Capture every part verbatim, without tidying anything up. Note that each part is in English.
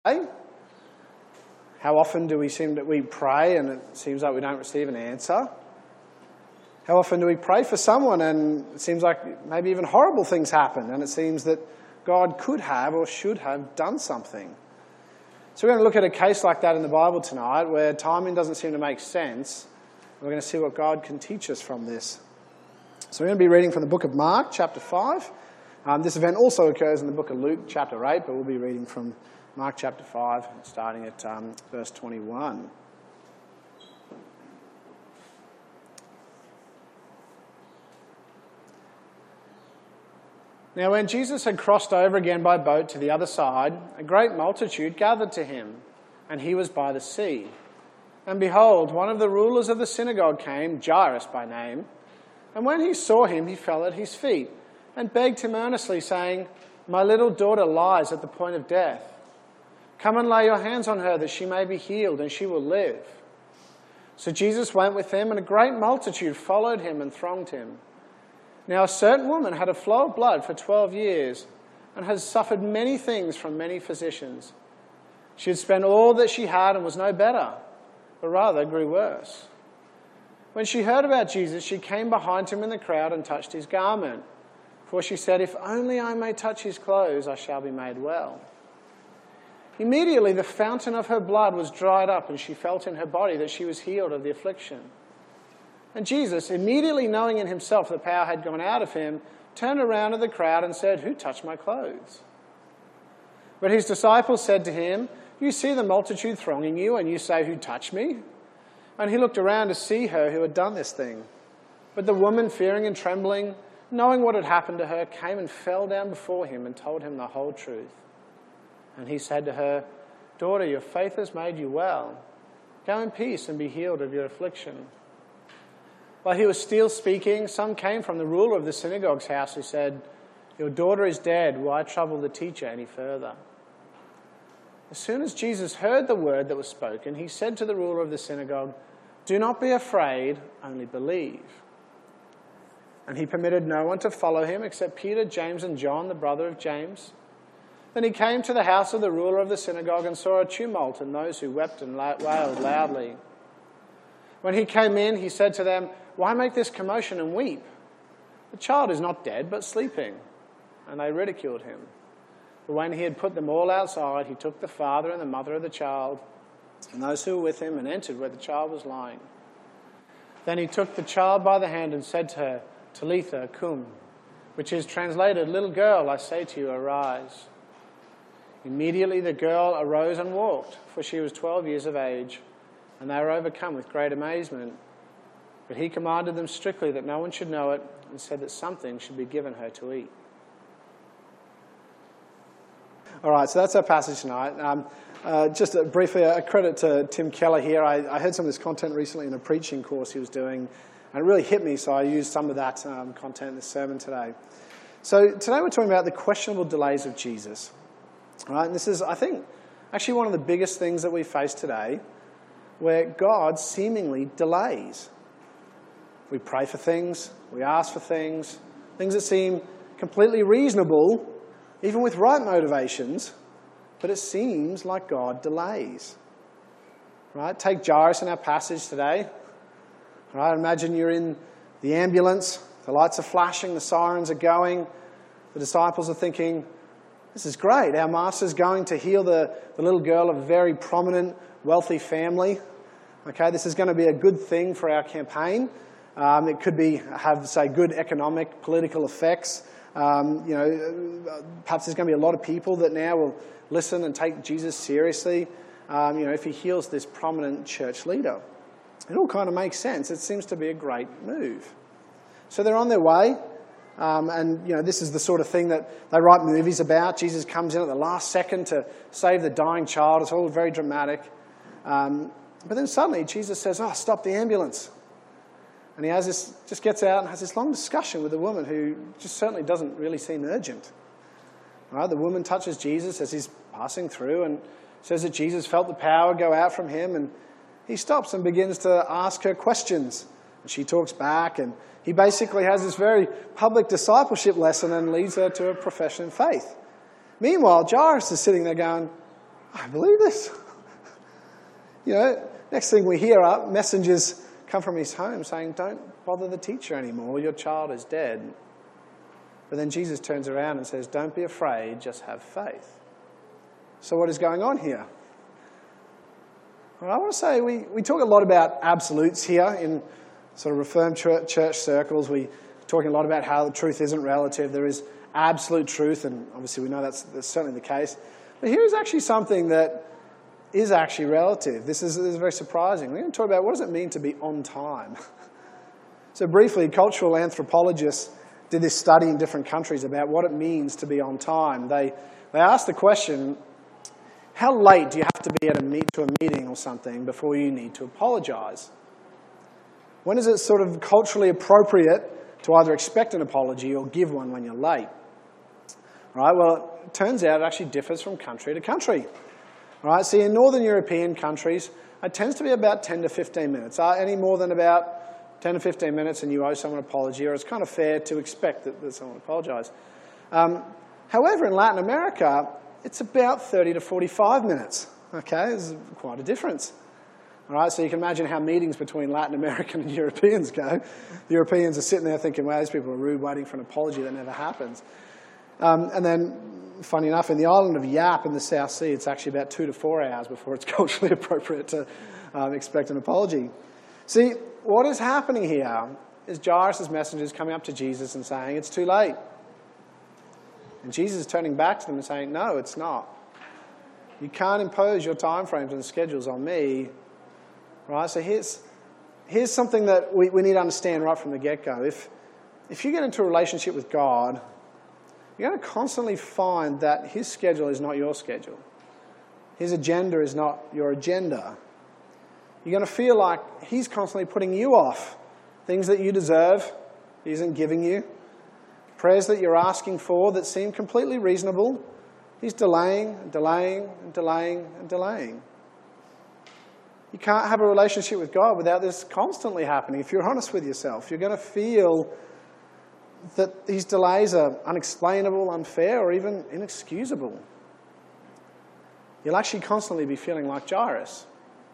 How often do we seem that we pray and it seems like we don't receive an answer? How often do we pray for someone and it seems like maybe even horrible things happen and it seems that God could have or should have done something? So we're going to look at a case like that in the Bible tonight where timing doesn't seem to make sense. We're going to see what God can teach us from this. So we're going to be reading from the book of Mark, chapter five. Um, this event also occurs in the book of Luke, chapter eight, but we'll be reading from Mark chapter five, starting at um, verse twenty-one. Now when Jesus had crossed over again by boat to the other side, a great multitude gathered to him, and he was by the sea. And behold, one of the rulers of the synagogue came, Jairus by name, and when he saw him, he fell at his feet, and begged him earnestly, saying, "My little daughter lies at the point of death. Come and lay your hands on her, that she may be healed, and she will live." So Jesus went with him, and a great multitude followed him and thronged him. Now a certain woman had a flow of blood for twelve years, and had suffered many things from many physicians. She had spent all that she had and was no better, but rather grew worse. When she heard about Jesus, she came behind him in the crowd and touched his garment. For she said, "If only I may touch his clothes, I shall be made well." Immediately the fountain of her blood was dried up, and she felt in her body that she was healed of the affliction. And Jesus, immediately knowing in himself that power had gone out of him, turned around to the crowd and said, "Who touched my clothes?" But his disciples said to him, "You see the multitude thronging you, and you say, 'Who touched me?'" And he looked around to see her who had done this thing. But the woman, fearing and trembling, knowing what had happened to her, came and fell down before him and told him the whole truth. And he said to her, "Daughter, your faith has made you well. Go in peace and be healed of your affliction." While he was still speaking, some came from the ruler of the synagogue's house who said, "Your daughter is dead. Why trouble the teacher any further?" As soon as Jesus heard the word that was spoken, he said to the ruler of the synagogue, "Do not be afraid, only believe." And he permitted no one to follow him except Peter, James, and John, the brother of James. Then he came to the house of the ruler of the synagogue and saw a tumult and those who wept and wailed loudly. When he came in, he said to them, "Why make this commotion and weep? The child is not dead, but sleeping." And they ridiculed him. But when he had put them all outside, he took the father and the mother of the child and those who were with him and entered where the child was lying. Then he took the child by the hand and said to her, "Talitha cum," which is translated, "Little girl, I say to you, arise." Immediately the girl arose and walked, for she was twelve years of age, and they were overcome with great amazement. But he commanded them strictly that no one should know it, and said that something should be given her to eat. All right, so that's our passage tonight. Um, uh, just a, briefly, a credit to Tim Keller here. I, I heard some of this content recently in a preaching course he was doing, and it really hit me, so I used some of that um, content in this sermon today. So today we're talking about the questionable delays of Jesus. All right, and this is, I think, actually one of the biggest things that we face today, where God seemingly delays. We pray for things, we ask for things, things that seem completely reasonable, even with right motivations, but it seems like God delays. Right? Take Jairus in our passage today. Right? Imagine you're in the ambulance, the lights are flashing, the sirens are going, the disciples are thinking, "This is great, our master's going to heal the, the little girl of a very prominent, wealthy family. Okay, this is going to be a good thing for our campaign. Um, it could be have, say, good economic, political effects. Um, you know, perhaps there's going to be a lot of people that now will listen and take Jesus seriously. Um, you know, if he heals this prominent church leader, it all kind of makes sense. It seems to be a great move. So they're on their way, um, and you know, this is the sort of thing that they write movies about. Jesus comes in at the last second to save the dying child. It's all very dramatic. Um, but then suddenly Jesus says, "Oh, stop the ambulance." And he has this, just gets out and has this long discussion with a woman who just certainly doesn't really seem urgent. Right? The woman touches Jesus as he's passing through and says that Jesus felt the power go out from him, and he stops and begins to ask her questions. And she talks back, and he basically has this very public discipleship lesson and leads her to a profession of faith. Meanwhile, Jairus is sitting there going, I believe this. You know, next thing we hear are messengers come from his home saying, don't bother the teacher anymore, your child is dead. But then Jesus turns around and says, don't be afraid, just have faith. So what is going on here? Well, I want to say we, we talk a lot about absolutes here in sort of Reformed church, church circles. We're talking a lot about how the truth isn't relative. There is absolute truth, and obviously we know that's, that's certainly the case. But here is actually something that is actually relative. This is, this is very surprising. We're going to talk about what does it mean to be on time. So briefly, cultural anthropologists did this study in different countries about what it means to be on time. They, they asked the question, how late do you have to be at a meet, to a meeting or something before you need to apologize? When is it sort of culturally appropriate to either expect an apology or give one when you're late? Right? Well, it turns out it actually differs from country to country. Right? See, in Northern European countries, it tends to be about ten to fifteen minutes. Uh, any more than about ten to fifteen minutes and you owe someone an apology, or it's kind of fair to expect that, that someone will apologize. Um, however, in Latin America, it's about thirty to forty-five minutes. Okay, there's quite a difference. All right, so you can imagine how meetings between Latin American and Europeans go. The Europeans are sitting there thinking, wow, these people are rude, waiting for an apology that never happens. Um, and then, funny enough, in the island of Yap in the South Sea, it's actually about two to four hours before it's culturally appropriate to um, expect an apology. See, what is happening here is Jairus' messengers coming up to Jesus and saying, it's too late. And Jesus is turning back to them and saying, no, it's not. You can't impose your time frames and schedules on me. Right? So here's, here's something that we, we need to understand right from the get-go. If, if you get into a relationship with God, you're going to constantly find that his schedule is not your schedule. His agenda is not your agenda. You're going to feel like he's constantly putting you off. Things that you deserve, he isn't giving you. Prayers that you're asking for that seem completely reasonable, he's delaying, and delaying, and delaying, and delaying. You can't have a relationship with God without this constantly happening. If you're honest with yourself, you're going to feel that these delays are unexplainable, unfair, or even inexcusable. You'll actually constantly be feeling like Jairus.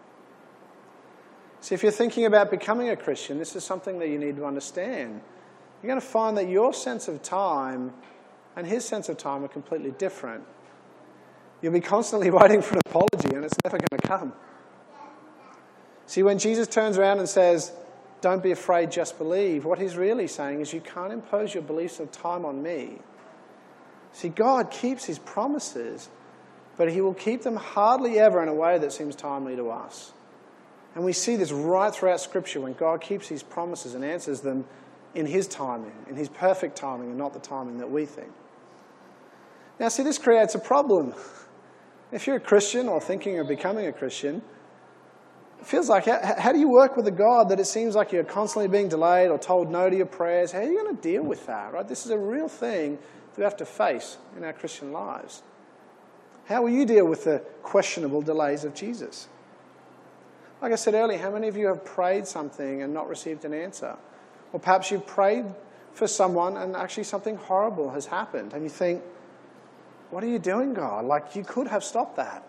See, if you're thinking about becoming a Christian, this is something that you need to understand. You're going to find that your sense of time and his sense of time are completely different. You'll be constantly waiting for an apology, and it's never going to come. See, when Jesus turns around and says, don't be afraid, just believe, what he's really saying is you can't impose your beliefs of time on me. See, God keeps his promises, but he will keep them hardly ever in a way that seems timely to us. And we see this right throughout Scripture when God keeps his promises and answers them in his timing, in his perfect timing, and not the timing that we think. Now, see, this creates a problem. If you're a Christian or thinking of becoming a Christian, it feels like, how, how do you work with a God that it seems like you're constantly being delayed or told no to your prayers? How are you going to deal with that, right? This is a real thing that we have to face in our Christian lives. How will you deal with the questionable delays of Jesus? Like I said earlier, how many of you have prayed something and not received an answer? Or perhaps you've prayed for someone and actually something horrible has happened. And you think, what are you doing, God? Like, you could have stopped that.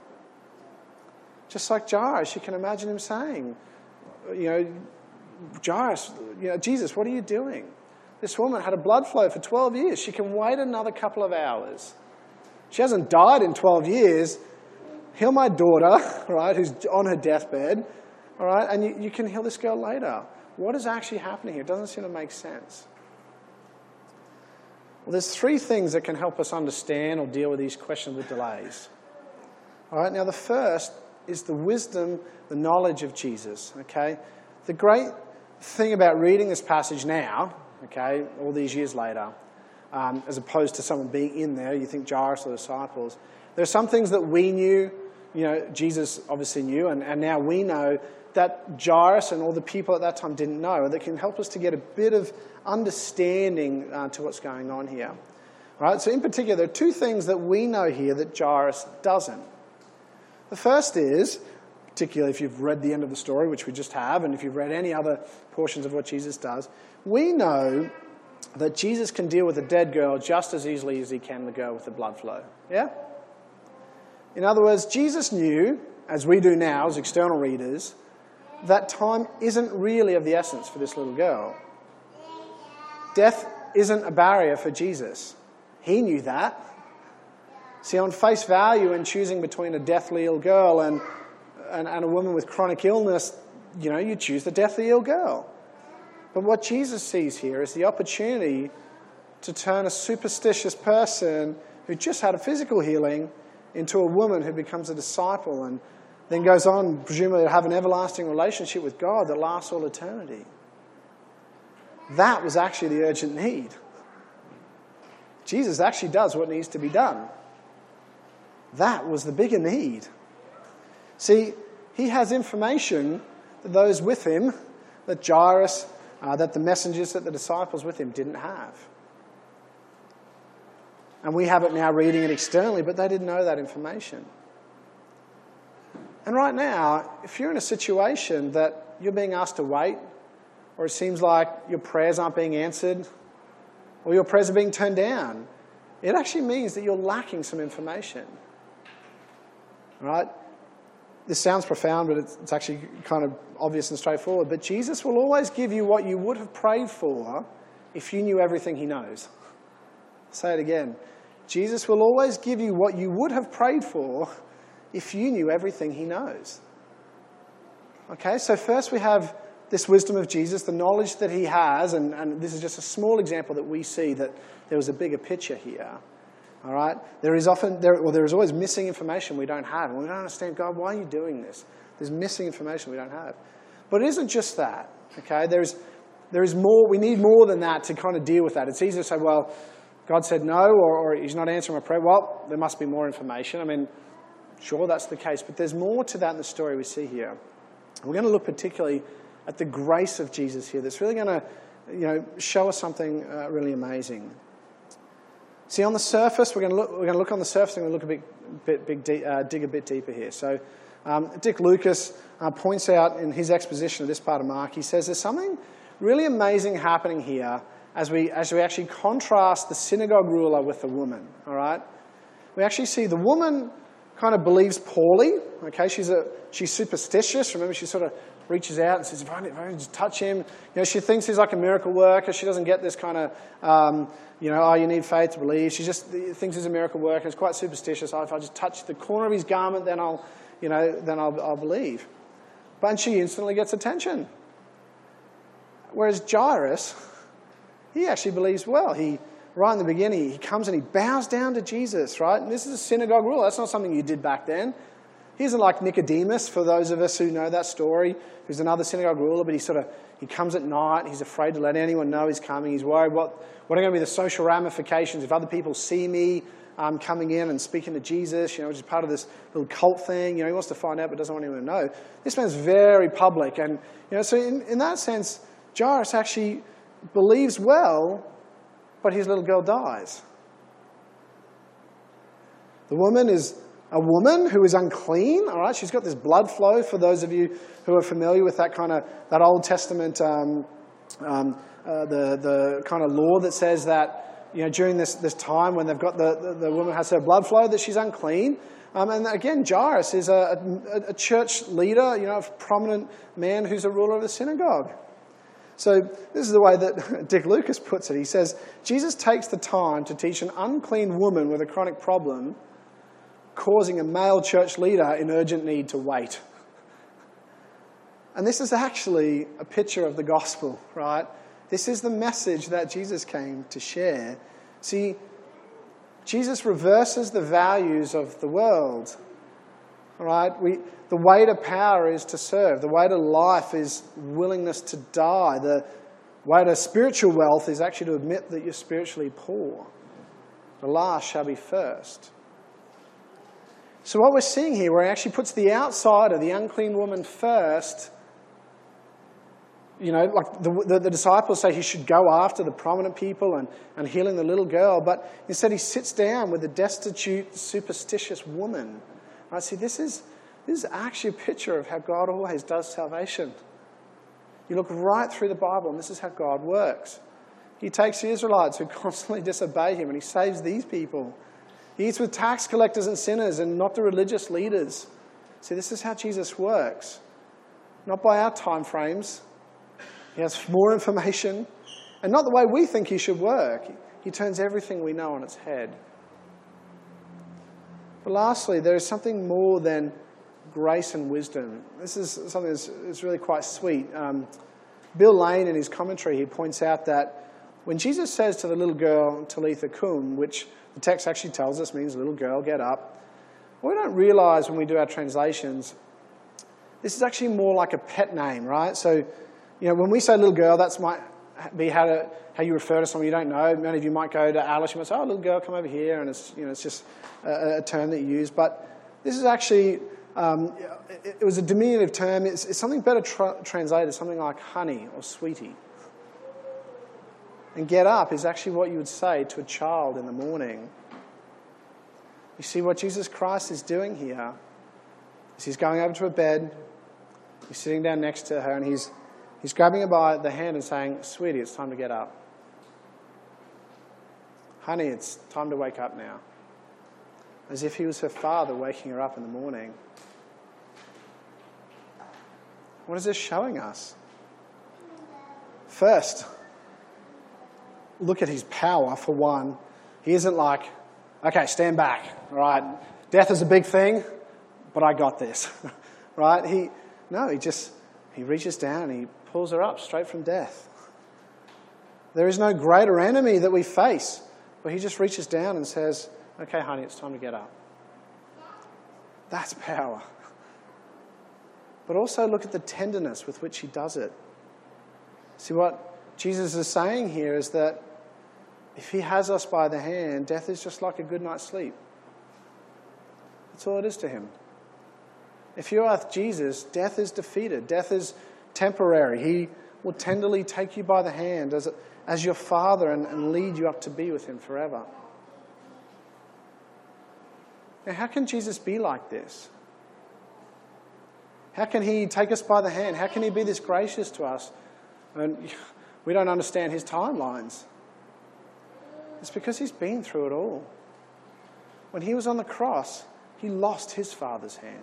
Just like Jairus, you can imagine him saying, you know, Jairus, you know, Jesus, what are you doing? This woman had a blood flow for twelve years. She can wait another couple of hours. She hasn't died in twelve years. Heal my daughter, right, who's on her deathbed, all right, and you, you can heal this girl later. What is actually happening here? It doesn't seem to make sense. Well, there's three things that can help us understand or deal with these questionable delays. All right, now the first is the wisdom, the knowledge of Jesus, okay? The great thing about reading this passage now, okay, all these years later, um, as opposed to someone being in there, you think Jairus or the disciples, there are some things that we knew, you know, Jesus obviously knew, and, and now we know that Jairus and all the people at that time didn't know, that can help us to get a bit of understanding uh, to what's going on here. All right, so in particular, there are two things that we know here that Jairus doesn't. The first is, particularly if you've read the end of the story, which we just have, and if you've read any other portions of what Jesus does, we know that Jesus can deal with a dead girl just as easily as he can the girl with the blood flow. Yeah? In other words, Jesus knew, as we do now as external readers, that time isn't really of the essence for this little girl. Death isn't a barrier for Jesus. He knew that. See, on face value, in choosing between a deathly ill girl and, and, and a woman with chronic illness, you know, you choose the deathly ill girl. But what Jesus sees here is the opportunity to turn a superstitious person who just had a physical healing into a woman who becomes a disciple and then goes on, presumably, to have an everlasting relationship with God that lasts all eternity. That was actually the urgent need. Jesus actually does what needs to be done. That was the bigger need. See, he has information that those with him, that Jairus, uh, that the messengers, that the disciples with him didn't have. And we have it now reading it externally, but they didn't know that information. And right now, if you're in a situation that you're being asked to wait, or it seems like your prayers aren't being answered, or your prayers are being turned down, it actually means that you're lacking some information. Right? This sounds profound, but it's, it's actually kind of obvious and straightforward. But Jesus will always give you what you would have prayed for if you knew everything he knows. I'll say it again. Jesus will always give you what you would have prayed for if you knew everything he knows. Okay, so first we have this wisdom of Jesus, the knowledge that he has, and, and this is just a small example that we see that there was a bigger picture here. All right? There is often, there, well, there is always missing information we don't have, and we don't understand, God, why are you doing this? There's missing information we don't have. But it isn't just that, okay? There is, there is more, we need more than that to kind of deal with that. It's easy to say, well, God said no, or, or he's not answering my prayer. Well, there must be more information. I mean, sure, that's the case, but there's more to that in the story we see here. We're going to look particularly at the grace of Jesus here that's really going to, you know, show us something uh, really amazing. See, on the surface, we're going to look, we're going to look on the surface and we're going to look a bit, bit, big, uh, dig a bit deeper here. So um, Dick Lucas uh, points out in his exposition of this part of Mark, he says there's something really amazing happening here as we, as we actually contrast the synagogue ruler with the woman, all right? We actually see the woman kind of believes poorly, okay? She's, a, she's superstitious. Remember, she sort of reaches out and says, if I, if I just touch him, you know, she thinks he's like a miracle worker. She doesn't get this kind of, um, you know, oh, you need faith to believe. She just thinks he's a miracle worker. It's quite superstitious. Oh, if I just touch the corner of his garment, then I'll, you know, then I'll, I'll believe. But she instantly gets attention. Whereas Jairus, he actually believes well. He, right in the beginning, he comes and he bows down to Jesus, right? And this is a synagogue rule. That's not something you did back then. He isn't like Nicodemus, for those of us who know that story, who's another synagogue ruler, but he sort of, he comes at night, he's afraid to let anyone know he's coming, he's worried what, what are going to be the social ramifications if other people see me um, coming in and speaking to Jesus, you know, which is part of this little cult thing, you know, he wants to find out but doesn't want anyone to know. This man's very public, and, you know, so in, in that sense, Jairus actually believes well, but his little girl dies. The woman is a woman who is unclean, all right? She's got this blood flow, for those of you who are familiar with that kind of, that Old Testament, um, um, uh, the, the kind of law that says that, you know, during this, this time when they've got the, the, the woman has her blood flow, that she's unclean. Um, and again, Jairus is a, a, a church leader, you know, a prominent man who's a ruler of the synagogue. So this is the way that Dick Lucas puts it. He says, Jesus takes the time to teach an unclean woman with a chronic problem, causing a male church leader in urgent need to wait. And this is actually a picture of the gospel, right? This is the message that Jesus came to share. See, Jesus reverses the values of the world, all right? We, the way to power is to serve. The way to life is willingness to die. The way to spiritual wealth is actually to admit that you're spiritually poor. The last shall be first. So what we're seeing here, where he actually puts the outsider, the unclean woman, first, you know, like the, the, the disciples say he should go after the prominent people and, and healing the little girl, but instead he sits down with the destitute, superstitious woman. Right? See, this is, this is actually a picture of how God always does salvation. You look right through the Bible, and this is how God works. He takes the Israelites who constantly disobey him, and he saves these people. He eats with tax collectors and sinners and not the religious leaders. See, this is how Jesus works. Not by our time frames. He has more information. And not the way we think he should work. He turns everything we know on its head. But lastly, there is something more than grace and wisdom. This is something that's, that's really quite sweet. Um, Bill Lane, in his commentary, he points out that when Jesus says to the little girl, Talitha Kum, which the text actually tells us means little girl, get up, what we don't realise when we do our translations, this is actually more like a pet name, right? So, you know, when we say little girl, that might be how to, how you refer to someone you don't know. Many of you might go to Alice, you might say, oh, little girl, come over here, and it's, you know, it's just a, a term that you use. But this is actually, um, it, it was a diminutive term. It's, it's something better tra- translated, something like honey or sweetie. And get up is actually what you would say to a child in the morning. You see what Jesus Christ is doing here is he's going over to her bed, he's sitting down next to her, and he's he's grabbing her by the hand and saying, sweetie, it's time to get up. Honey, it's time to wake up now. As if he was her father waking her up in the morning. What is this showing us? First, look at his power, for one. He isn't like, okay, stand back, all right? Death is a big thing, but I got this, right? He, no, he just, he reaches down and he pulls her up straight from death. There is no greater enemy that we face, but he just reaches down and says, okay, honey, it's time to get up. That's power. But also look at the tenderness with which he does it. See, what Jesus is saying here is that if he has us by the hand, death is just like a good night's sleep. That's all it is to him. If you are with Jesus, death is defeated. Death is temporary. He will tenderly take you by the hand as, as your father and, and lead you up to be with him forever. Now, how can Jesus be like this? How can he take us by the hand? How can he be this gracious to us? And we don't understand his timelines. It's because he's been through it all. When he was on the cross, he lost his Father's hand.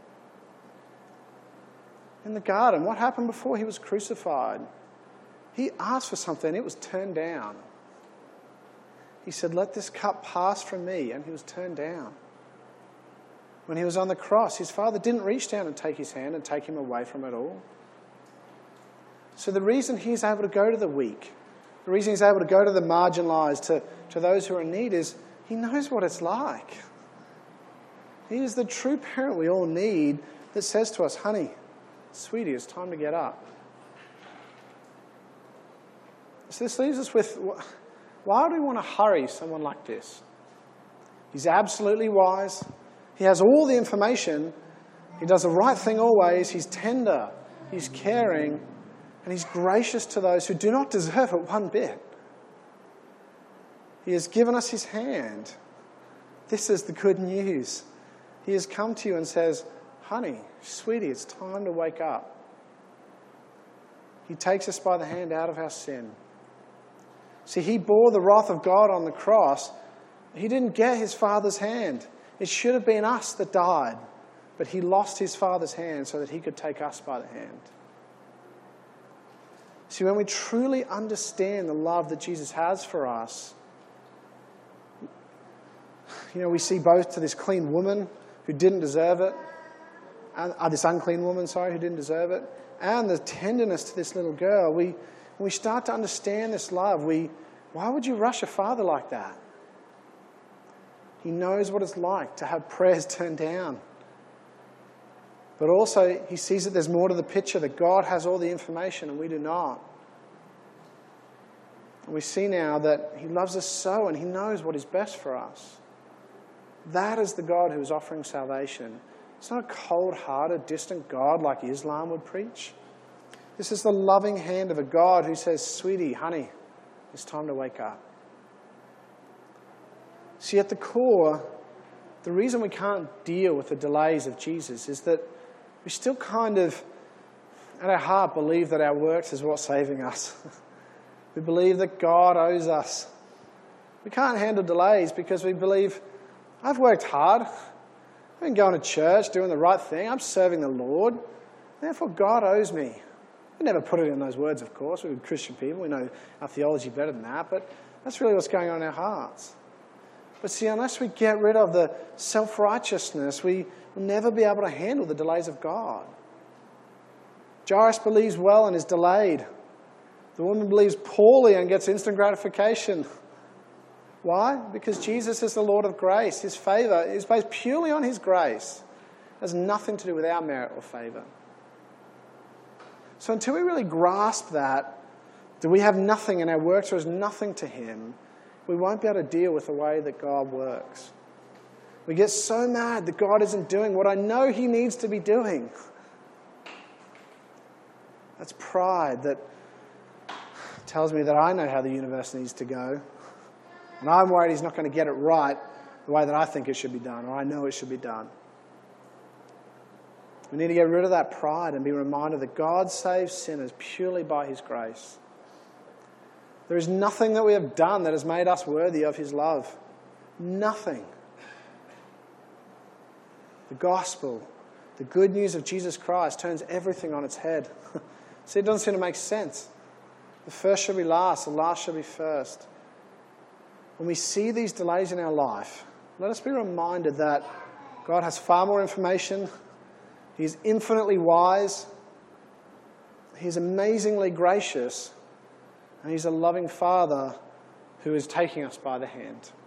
In the garden, what happened before he was crucified? He asked for something, and it was turned down. He said, let this cup pass from me, and he was turned down. When he was on the cross, his Father didn't reach down and take his hand and take him away from it all. So the reason he's able to go to the weak, the reason he's able to go to the marginalised, to, to those who are in need, is he knows what it's like. He is the true parent we all need that says to us, honey, sweetie, it's time to get up. So this leaves us with, why do we want to hurry someone like this? He's absolutely wise. He has all the information. He does the right thing always. He's tender. He's caring. And he's gracious to those who do not deserve it one bit. He has given us his hand. This is the good news. He has come to you and says, honey, sweetie, it's time to wake up. He takes us by the hand out of our sin. See, he bore the wrath of God on the cross. He didn't get his Father's hand. It should have been us that died. But he lost his Father's hand so that he could take us by the hand. See, when we truly understand the love that Jesus has for us, you know, we see both to this clean woman who didn't deserve it, and uh, this unclean woman, sorry, who didn't deserve it, and the tenderness to this little girl. We, when we start to understand this love, we, why would you rush a father like that? He knows what it's like to have prayers turned down. But also, he sees that there's more to the picture, that God has all the information and we do not. And we see now that he loves us so and he knows what is best for us. That is the God who is offering salvation. It's not a cold-hearted, distant God like Islam would preach. This is the loving hand of a God who says, sweetie, honey, it's time to wake up. See, at the core, the reason we can't deal with the delays of Jesus is that we still kind of, at our heart, believe that our works is what's saving us. We believe that God owes us. We can't handle delays because we believe I've worked hard. I've been going to church, doing the right thing. I'm serving the Lord. Therefore, God owes me. We never put it in those words, of course. We're Christian people. We know our theology better than that. But that's really what's going on in our hearts. But see, unless we get rid of the self-righteousness, we will never be able to handle the delays of God. Jairus believes well and is delayed. The woman believes poorly and gets instant gratification. Why? Because Jesus is the Lord of grace. His favour is based purely on His grace. It has nothing to do with our merit or favour. So until we really grasp that, that we have nothing and our works are as nothing to Him, we won't be able to deal with the way that God works. We get so mad that God isn't doing what I know He needs to be doing. That's pride that tells me that I know how the universe needs to go. And I'm worried He's not going to get it right the way that I think it should be done, or I know it should be done. We need to get rid of that pride and be reminded that God saves sinners purely by His grace. There is nothing that we have done that has made us worthy of His love. Nothing. The gospel, the good news of Jesus Christ, turns everything on its head. See, it doesn't seem to make sense. The first shall be last, the last shall be first. When we see these delays in our life, let us be reminded that God has far more information. He is infinitely wise. He is amazingly gracious. And He's a loving Father who is taking us by the hand.